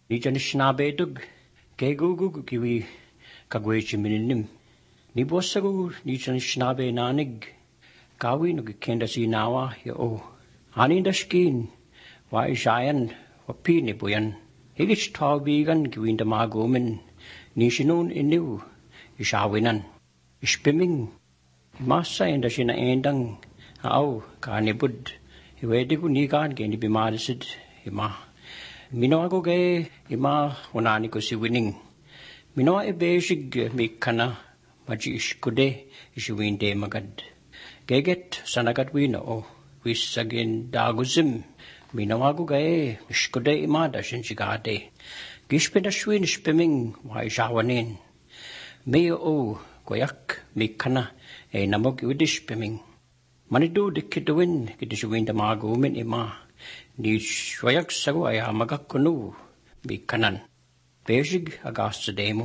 Ni jan snabedug kegugu kiwi kagwechi mininim. Ni bosagu ni jan snabe nanig kawi no kenda si nawa ya o. Ani dashkin wa ishayan wa pini buyan. Higich taubigan kiwinda magomen ni shinun inu ishawinan. Ishpiming masa enda shina endang au kanibud. Iwedigu nigan geni bimadisid ima. Minoago ge ima unani ko si winning. Minoa e basic mikana maji ishkude ishiwinde magad. Geget sanagat wino o wisagin daguzim. Minoago ge ishkude ima dashinjigade. Gishpina shwin ishpiming wa ishawanin. Meo o goyak mikana e namog iwidishpiming. Manidu dikiduin kidishiwinda magumin ima. Ni shwayak sagu aya magakunu bikanan. Bejig agasta demo.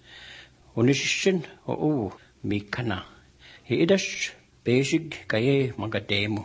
Unishin o mikana. Hidash bejig kaye magademo.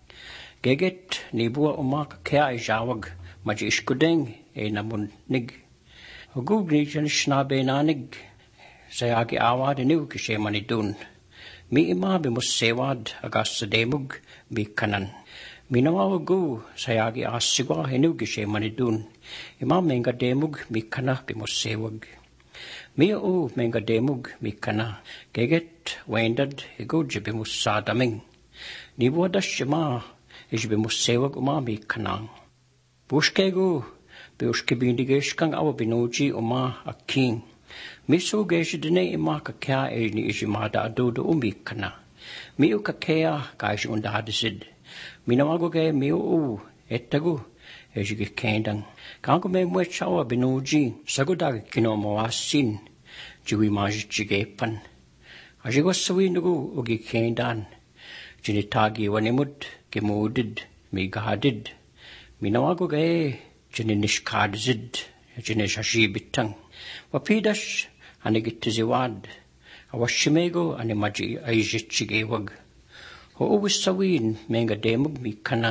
Geget nibua umaka kea ijawag maji ishkudeng e namunig. Hugug ni jan shnabe nanig. Sayagi awad inu kishe manidun. Mi ima bimusewad agasta demug bikanan. Minawagu sayagi asigwa inu gishe manidun. Ima menga demug mikana bimusewag. Mia o menga demug mikana. Geget wendad higo jibimusadaming. Nibuadash ima ishbimusewag uma mikanang. Bushkegu biushkibindigeshkang awa binuji uma aking. Miso geshidine ima kakea ni ishimada adudu umikana. Miu kakea kaish undahadisid. Minawago ge miu etagu ejigi kendang. Kango me mwechawa binuji sagudag kino mawasin jiwi majigepan. Ajigwasawi nugu ugi kendan. Jinitagi wanimud gemudid migadid. Minawago ge jininishkadzid jinishashibitang. Wapidash anigitiziwad. Awashimego animaji aijichigewag. Ho uwisawin menga demug mikana.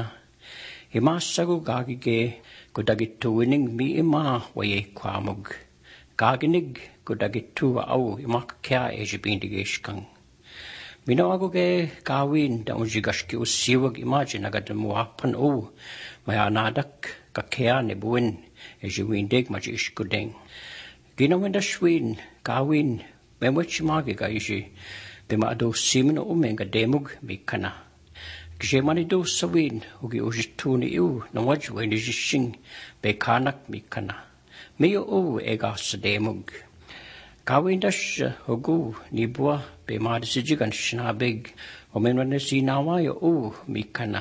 Imasagu gagige kudagitu winning mi ima waye kwamug. Gaginig kudagitu au imakakea ejibindigeshkang. Minawago ge gawin da unjigashki usiwag imagine agadamuapan o. Maya nadak kakea nebuin ejiwindig maji ishkudeng. Ginawinda shwin gawin memwechimagi gaishi. Bima ado simin o menga demug mikana. Gishe manido sawin ugi ujituni iu na wajwe ni jishing bekanak mikana. Mio o egas demug. Kawindash ugu nibua be madisijigan shnabig o menwane sinawayo o mikana.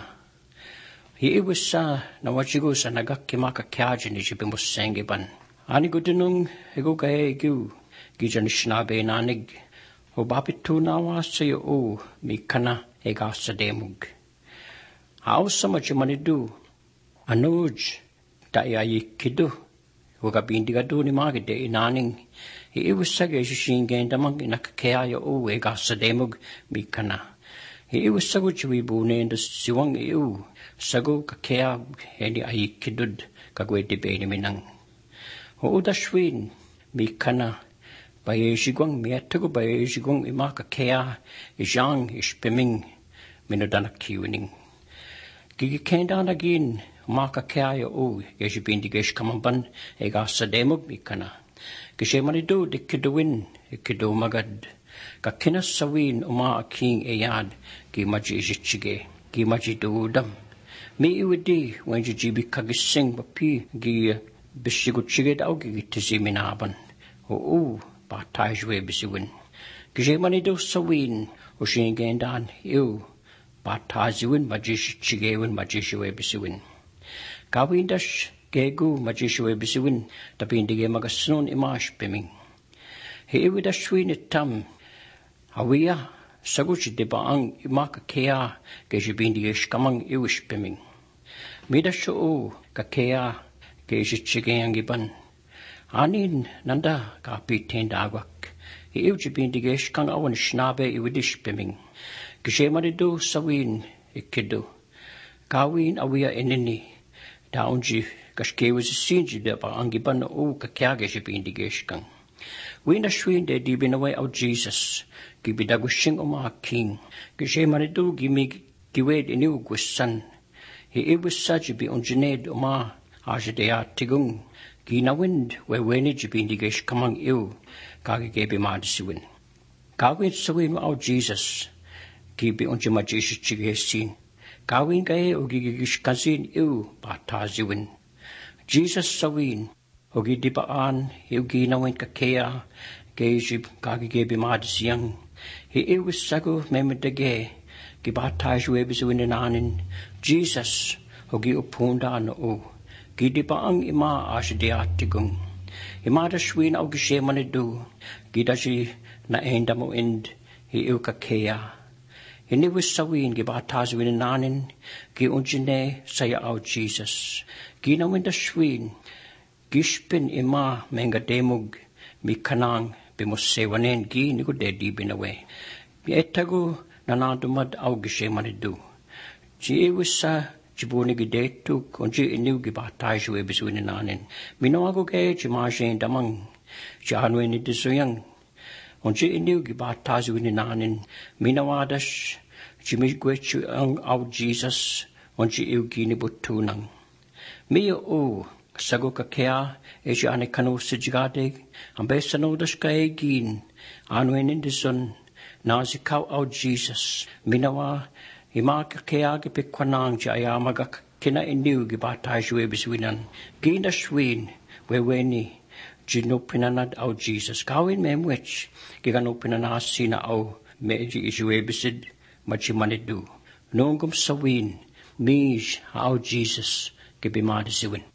Hi iwisa na wajigu sa nagakimaka kyajini jibimusengiban. Ani gudinung egu gae egu gijan shnabe nanig. O bapitu nawa sayo o mikana egasa demug. How so much money do? Anuj daya kidu. Uga bindigadu ni magide inaning. Iwisage shingendamang inakakea yo o egasa demug mikana. Iwisagu chiwibune and siwang iu. Sagu kakea eni aikidud kagwede beni minang. O dashwin mikana. Bayeshigwang mietagu bayeshigwang imaka kea ijang ishpiming minudana kiwining. Gigi kendan agin maka kea yo o yeshibindigesh kamamban egasa demug mikana. Gishe manidu dikiduwin ikidu magad. Kakina sawin uma aking eyad gi maji ijichige gi maji duudam. Mi iwidi wenji jibi kagising bapi gi bishiguchige dao gi tiziminaban. O batajwe bisiwin. Gishe manido sawin o shingendan iu bataziwin majishigewin majishwe bisiwin. Gawindash gegu majishwe bisiwin tapindige magasun imash biming. He iwidashwin itam hawiya saguchi debaang imaka kea gejibindige shkamang iwish biming. Midasho o kakea gejichigeyangiban. Anin nanda kapiten dagwak. Iuchibindigesh kang awan shnabe iwidish biming. Gishe marido sawin ikido. Kawin awiya enini. Daunji Kas kewa si sinji de pa angiban o ka kiage si pindigesh kang. Wina shwin de di binaway au Jesus. Ki bidagushing o mga king. Kishay manidu gimi kiwed iniu gwisan. He iwis sa jibi unjined o mga asya de atigung. Ginawind weweni jibi indigesh kamang iu. Kagigebe madisiwin. Kawin sawin mo au Jesus. Kibi unjima Jesus chigesin. Kawin kaye o gigigish kazin iu bataziwin. Jesus sawin. O gidipaan, iu ginawin kakea, gejib kagigebe madisiyang. He iwis sago memedage, gibatazwe bisuwinanin. Jesus, o giupunda no. Gidipaang ima asidiatigong. Imada shwin au gishemanidu, gidashi na enda mo ind, iu kakea. Iniwis sawin gibatazwinanin, giunjine saya au Jesus. Ginawin da shwin, Gishpin ima menga demug mi kanang bimusewanen gi niku dedi binawe. Mi etagu nanadumad au gishe manidu. Ji ewisa jibuni gidetu konji iniu gibataju ebisuini nanin. Minoago ge jimashen damang. Jahanweni disuyang. Onji iniu gibataju ini nanin. Minawadash jimigwechu ang au Jesus. Onji iu gini butunang. Mio o. Sago kakea, eji ane kanu sijigade, ambesa no dashka egin, anwen indison, nazikau au Jesus, minawa, ima kakea gipe kwanang jayama kina iniu gibataju ebiswinan, gina shwin, weweni, jinupinanad au Jesus, kawin memwich, giganupinanasina au, meji isu ebisid, machimanidu, nungum sawin, mij au Jesus, gibimadisiwin.